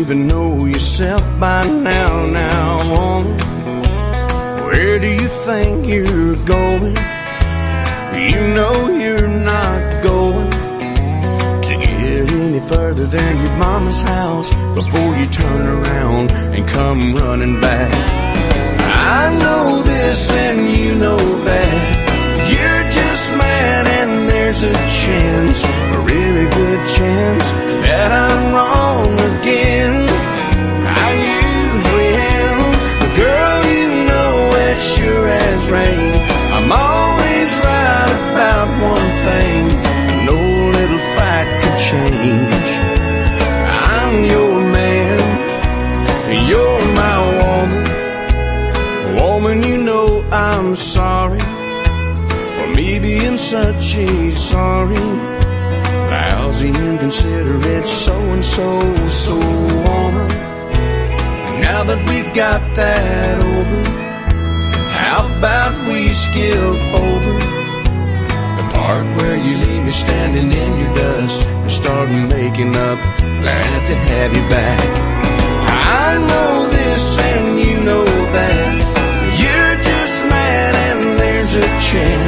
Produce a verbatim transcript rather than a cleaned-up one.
even know yourself by now. Now, woman, where do you think you're going? You know you're not going to get any further than your mama's house before you turn around and come running back. I know this and you know that. You're just mad and there's a chance, a really good chance, that I'm wrong again. I usually am. But girl, you know as sure as rain, I'm always right about one thing, and no little fight could change. I'm your man, you're my woman. Woman, you know I'm sorry for me being such a sorry, lousy, inconsiderate, so-and-so, so woman. Now that we've got that over, how about we skip over the part where you leave me standing in your dust and start making up? Glad to have you back. I know this and you know that. You're just mad and there's a chance